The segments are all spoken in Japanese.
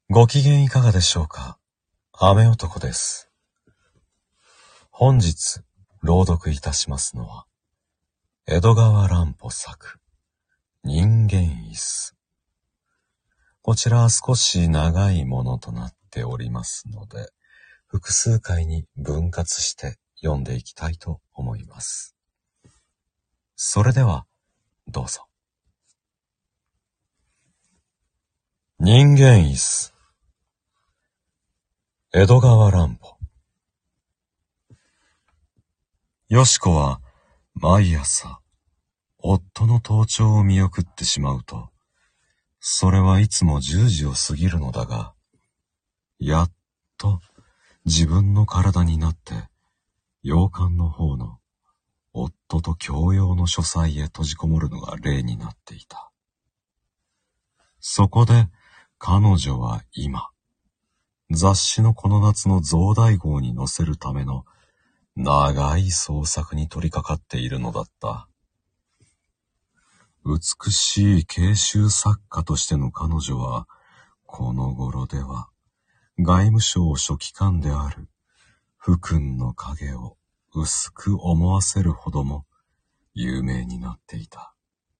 ご機嫌いかがでしょうか。雨男です。本日朗読いたしますのは江戸川乱歩作人間椅子。こちら少し長いものとなっておりますので、複数回に分割して読んでいきたいと思います。それではどうぞ。人間椅子、江戸川乱歩。よしこは毎朝夫の登庁を見送ってしまうと、それはいつも10時を過ぎるのだが、やっと自分の体になって洋館の方の夫と共用の書斎へ閉じこもるのが例になっていた。そこで彼女は今、雑誌のこの夏の増大号に載せるための長い創作に取り掛かっているのだった。美しい慶集作家としての彼女は、この頃では外務省書記官である福君の影を薄く思わせるほども有名になっていた。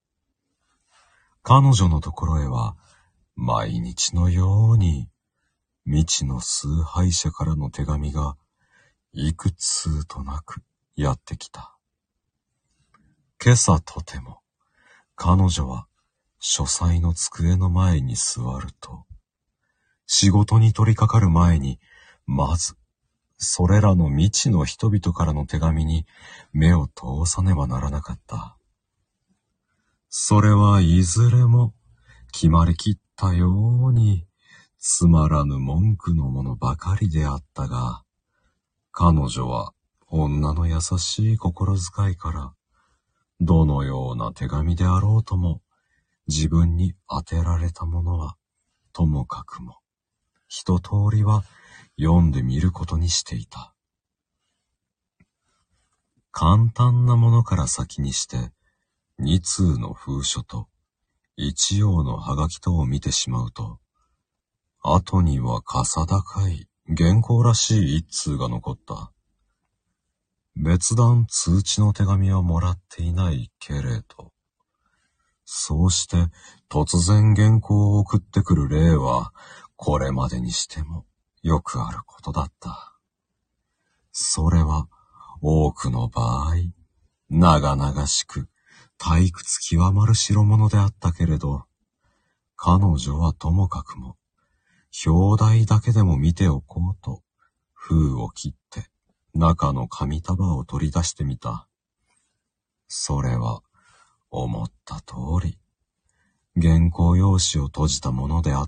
彼女のところへは毎日のように未知の崇拝者からの手紙が幾通となくやってきた。今朝とても彼女は書斎の机の前に座ると、仕事に取り掛かる前にまずそれらの未知の人々からの手紙に目を通さねばならなかった。それはいずれも決まりきったようにつまらぬ文句のものばかりであったが、彼女は女の優しい心遣いから、どのような手紙であろうとも自分に当てられたものはともかくも一通りは読んでみることにしていた。簡単なものから先にして2通の封書と1行のハガキとを見てしまうと、後にはかさ高い原稿らしい1通が残った。別段通知の手紙はもらっていないけれど、そうして突然原稿を送ってくる例はこれまでにしてもよくあることだった。それは多くの場合、長々しく退屈極まる代物であったけれど、彼女はともかくも表題だけでも見ておこうと封を切って中の紙束を取り出してみた。それは思った通り原稿用紙を閉じたものであった。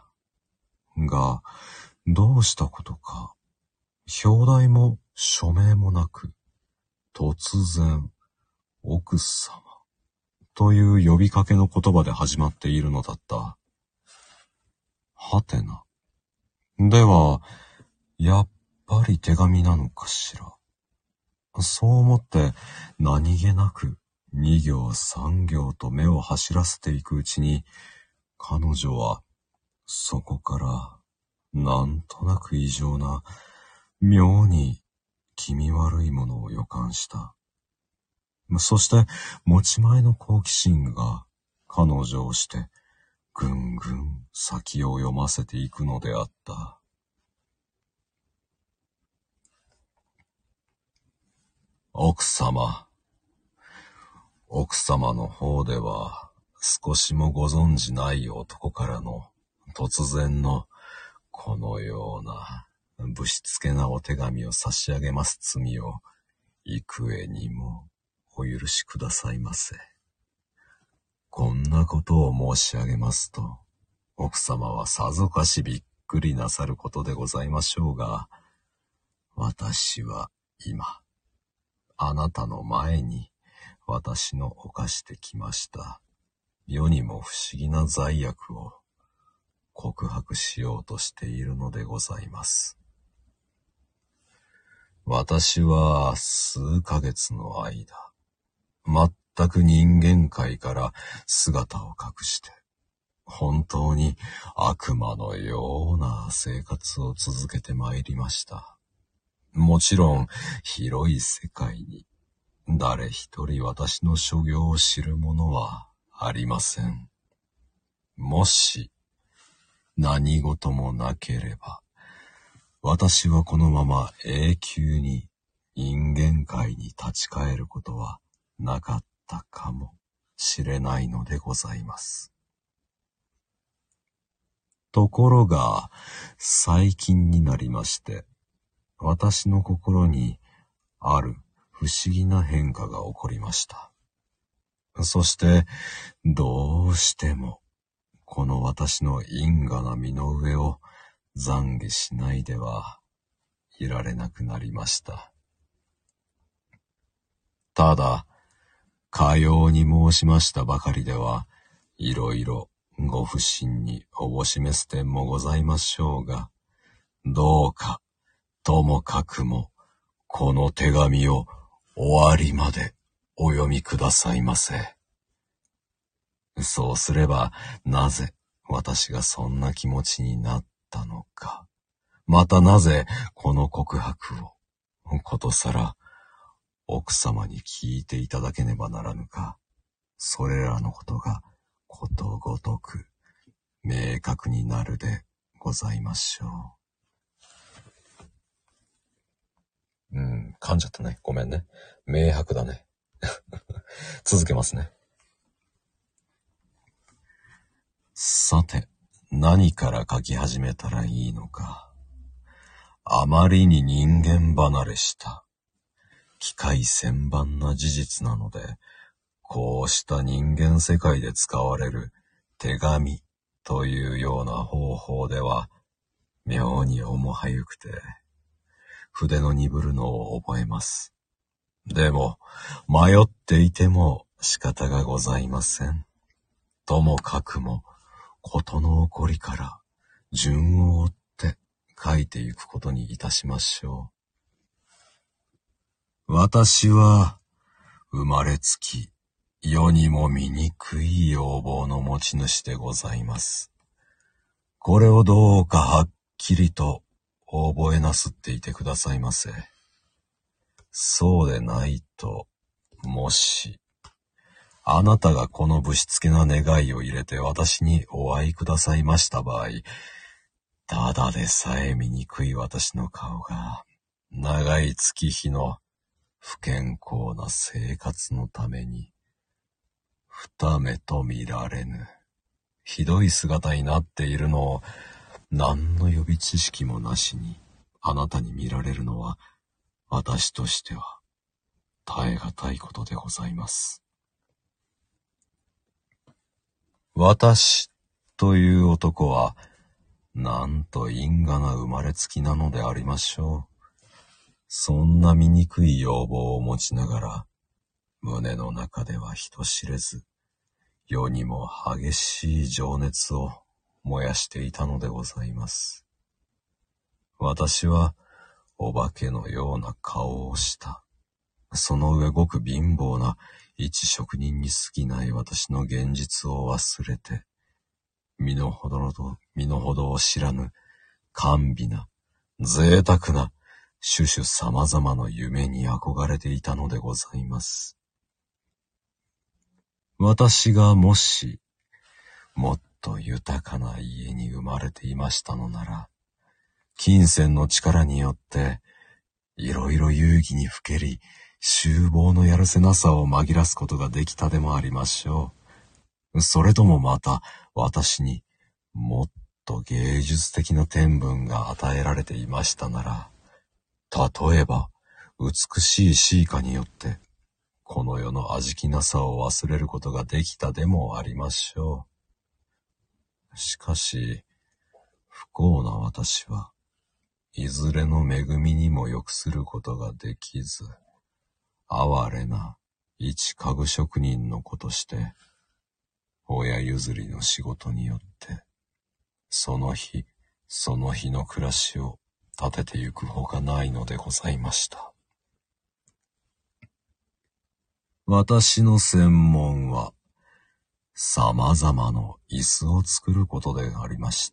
が、どうしたことか表題も署名もなく、突然奥様という呼びかけの言葉で始まっているのだった。はてな。では、やっぱり手紙なのかしら。そう思って何気なく2行3行と目を走らせていくうちに、彼女はそこからなんとなく異常な、妙に気味悪いものを予感した。そして持ち前の好奇心が彼女をしてぐんぐん先を読ませていくのであった。奥様の方では少しもご存じない男からの突然のこのようなぶしつけなお手紙を差し上げます罪を幾重にもお許しくださいませ。こんなことを申し上げますと、奥様はさぞかしびっくりなさることでございましょうが、私は今、あなたの前に私の犯してきました世にも不思議な罪悪を告白しようとしているのでございます。私は数ヶ月の間、全く人間界から姿を隠して、 本当に悪魔のような生活を続けてまいりました。もちろん広い世界に誰一人私の所業を知る者はありません。もし何事もなければ、私はこのまま永久に人間界に立ち返ることはなかったかもしれないのでございます。ところが、最近になりまして、私の心にある不思議な変化が起こりました。そして、どうしても、この私の因果な身の上を懺悔しないではいられなくなりました。ただ、かように申しましたばかりでは、いろいろご不審におぼしめす点もございましょうが、どうか、ともかくも、この手紙を終わりまでお読みくださいませ。そうすれば、なぜ私がそんな気持ちになったのか、またなぜこの告白を、ことさら奥様に聞いていただけねばならぬか、それらのことがことごとく明確になるでございましょう。噛んじゃったね。ごめんね。明白だね。続けますね。さて、何から書き始めたらいいのか。あまりに人間離れした機械旋盤な事実なので、こうした人間世界で使われる手紙というような方法では妙に重はゆくて、筆の鈍るのを覚えます。でも、迷っていても仕方がございません。ともかくも、事の起こりから順を追って書いていくことにいたしましょう。私は生まれつき世にも醜い容貌の持ち主でございます。これをどうかはっきりと覚えなすっていてくださいませ。そうでないと、もしあなたがこのぶしつけな願いを入れて私にお会いくださいました場合、ただでさえ醜い私の顔が、長い月日の不健康な生活のために、二目と見られぬ、ひどい姿になっているのを、何の予備知識もなしに、あなたに見られるのは、私としては、耐え難いことでございます。私という男は、なんと因果な生まれつきなのでありましょう。そんな醜い容貌を持ちながら、胸の中では人知れず、世にも激しい情熱を燃やしていたのでございます。私は、お化けのような顔をした。その上ごく貧乏な一職人に過ぎない私の現実を忘れて、身の程を知らぬ、甘美な、贅沢な、種々様々な夢に憧れていたのでございます。私がもし、もっと豊かな家に生まれていましたのなら、金銭の力によって、いろいろ遊戯にふけり、囚房のやるせなさを紛らすことができたでもありましょう。それともまた、私にもっと芸術的な天分が与えられていましたなら、例えば、美しい詩歌によって、この世の味気なさを忘れることができたでもありましょう。しかし、不幸な私は、いずれの恵みにも良することができず、哀れな一家具職人の子として、親譲りの仕事によって、その日の暮らしを立ててゆくほかないのでございました。私の専門は、 様々の椅子を作ることでありました。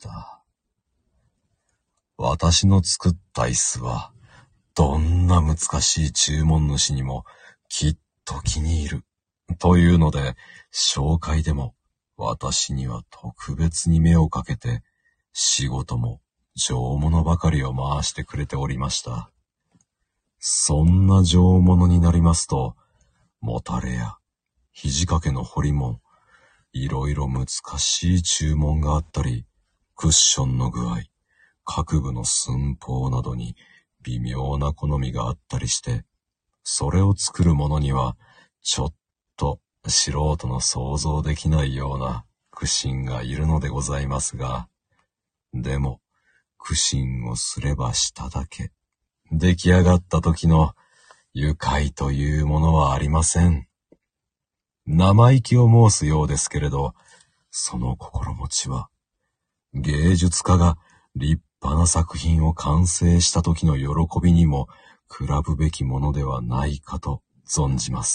私の作った椅子は、どんな難しい注文主にもきっと気に入る。というので、紹介でも私には特別に目をかけて、仕事も上物ばかりを回してくれておりました。そんな上物になりますと、もたれや肘掛けの彫りも、いろいろ難しい注文があったり、クッションの具合、各部の寸法などに微妙な好みがあったりして、それを作る者には、ちょっと素人の想像できないような苦心がいるのでございますが、でも、苦心をすればしただけ、出来上がった時の愉快というものはありません。生意気を申すようですけれど、その心持ちは、芸術家が立派な作品を完成した時の喜びにも比ぶべきものではないかと存じます。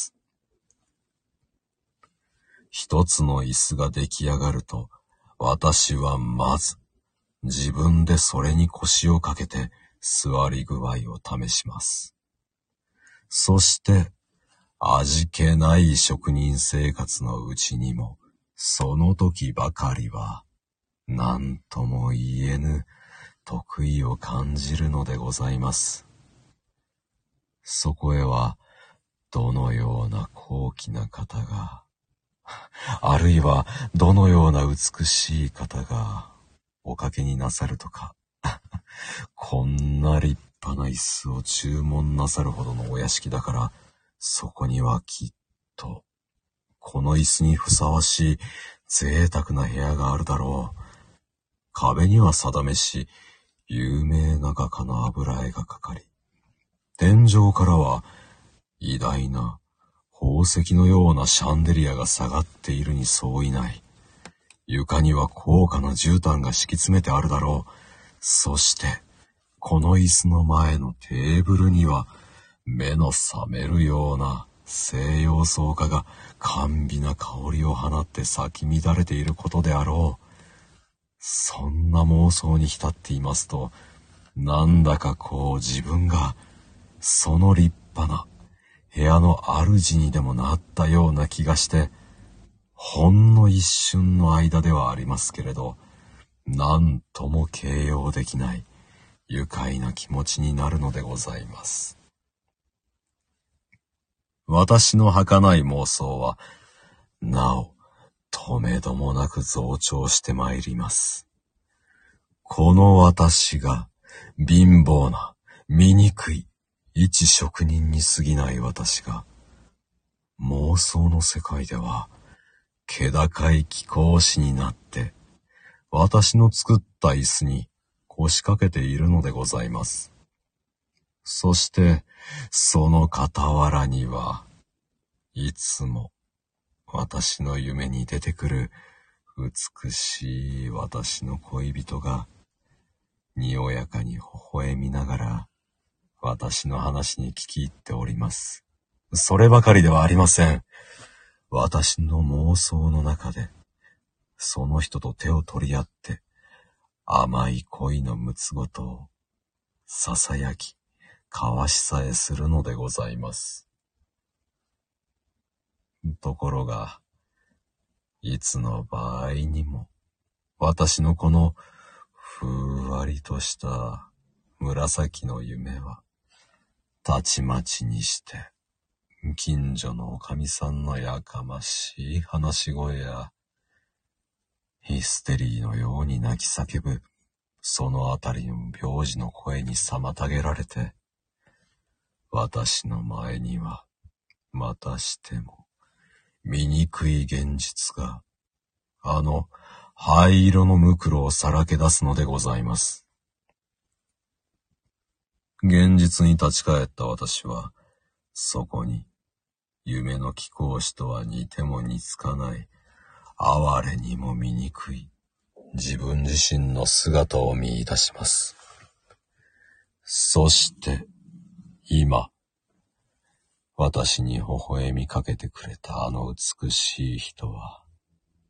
一つの椅子が出来上がると、私はまず、自分でそれに腰をかけて座り具合を試します。そして、味気ない職人生活のうちにも、その時ばかりは、何とも言えぬ得意を感じるのでございます。そこへは、どのような高貴な方が、あるいはどのような美しい方がおかけになさるとか、こんな立派な椅子を注文なさるほどのお屋敷だから、そこにはきっと、この椅子にふさわしい贅沢な部屋があるだろう。壁には定めし、有名な画家の油絵がかかり、天井からは偉大な宝石のようなシャンデリアが下がっているに相違ない。床には高価な絨毯が敷き詰めてあるだろう。そして、この椅子の前のテーブルには、目の覚めるような西洋草花が甘美な香りを放って咲き乱れていることであろう。そんな妄想に浸っていますと、なんだかこう自分が、その立派な部屋の主にでもなったような気がして、ほんの一瞬の間ではありますけれど、なんとも形容できない愉快な気持ちになるのでございます。私の儚い妄想は、なお、とめどもなく増長してまいります。この私が、貧乏な、醜い、一職人に過ぎない私が、妄想の世界では、気高い貴公子になって、私の作った椅子に腰掛けているのでございます。そして、その傍らには、いつも私の夢に出てくる美しい私の恋人が、におやかに微笑みながら、私の話に聞き入っております。そればかりではありません。私の妄想の中で、その人と手を取り合って、甘い恋のむつごとを、囁き、交わしさえするのでございます。ところが、いつの場合にも、私のこの、ふわりとした紫の夢は、たちまちにして、近所のおかみさんのやかましい話し声や、ヒステリーのように泣き叫ぶ、そのあたりの病児の声に妨げられて、私の前には、またしても、醜い現実が、あの灰色のむくろをさらけ出すのでございます。現実に立ち返った私は、そこに、夢の貴公子とは似ても似つかない、哀れにも醜い、自分自身の姿を見出します。そして、今、私に微笑みかけてくれたあの美しい人は、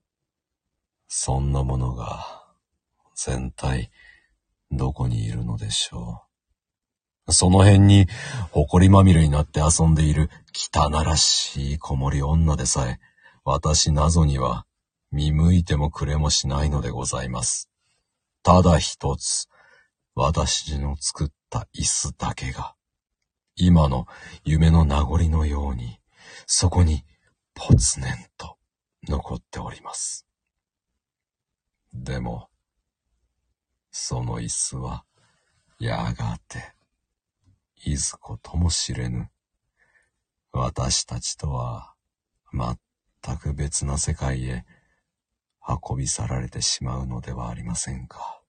そんなものが全体どこにいるのでしょう。その辺に埃まみれになって遊んでいる汚らしい子守女でさえ、私謎には見向いてもくれもしないのでございます。ただ一つ、私の作った椅子だけが、今の夢の名残のように、そこにぽつねんと残っております。でも、その椅子は、やがて、いずことも知れぬ、私たちとは、全く別な世界へ、運び去られてしまうのではありませんか。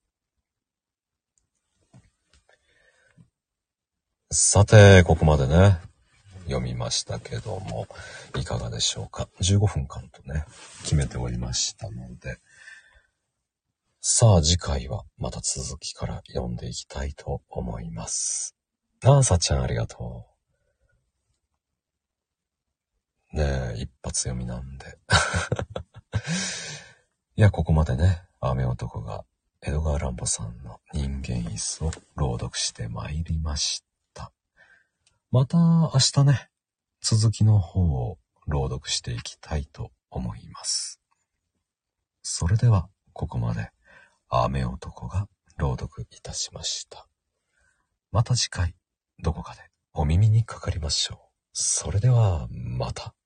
さて、ここまでね、読みましたけども、いかがでしょうか。15分間とね、決めておりましたので、さあ次回はまた続きから読んでいきたいと思います。さっちゃんありがとう。ねえ、一発読みなんで。いや、ここまでね、雨男が江戸川乱歩さんの人間椅子を朗読してまいりました。また明日ね、続きの方を朗読していきたいと思います。それでは、ここまで雨男が朗読いたしました。また次回、どこかでお耳にかかりましょう。それでは、また。